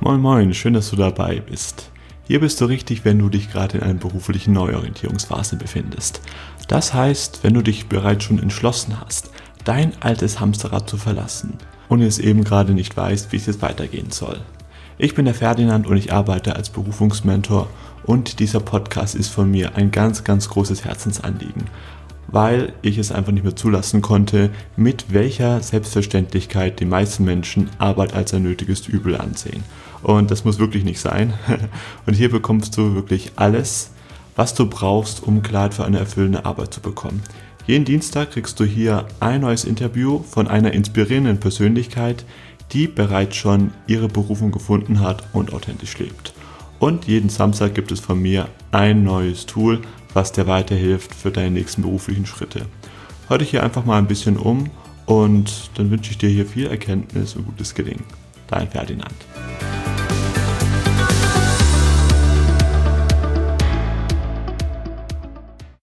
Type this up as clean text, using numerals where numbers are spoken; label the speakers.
Speaker 1: Moin Moin, schön, dass du dabei bist. Hier bist du richtig, wenn du dich gerade in einer beruflichen Neuorientierungsphase befindest. Das heißt, wenn du dich bereits schon entschlossen hast, dein altes Hamsterrad zu verlassen und jetzt eben gerade nicht weißt, wie es jetzt weitergehen soll. Ich bin der Ferdinand und ich arbeite als Berufungsmentor und dieser Podcast ist von mir ein ganz großes Herzensanliegen, weil ich es einfach nicht mehr zulassen konnte, mit welcher Selbstverständlichkeit die meisten Menschen Arbeit als ein nötiges Übel ansehen. Und das muss wirklich nicht sein. Und hier bekommst du wirklich alles, was du brauchst, um Klarheit für eine erfüllende Arbeit zu bekommen. Jeden Dienstag kriegst du hier ein neues Interview von einer inspirierenden Persönlichkeit, die bereits schon ihre Berufung gefunden hat und authentisch lebt. Und jeden Samstag gibt es von mir ein neues Tool, was dir weiterhilft für deine nächsten beruflichen Schritte. Hör dich hier einfach mal ein bisschen um und dann wünsche ich dir hier viel Erkenntnis und gutes Gelingen. Dein Ferdinand.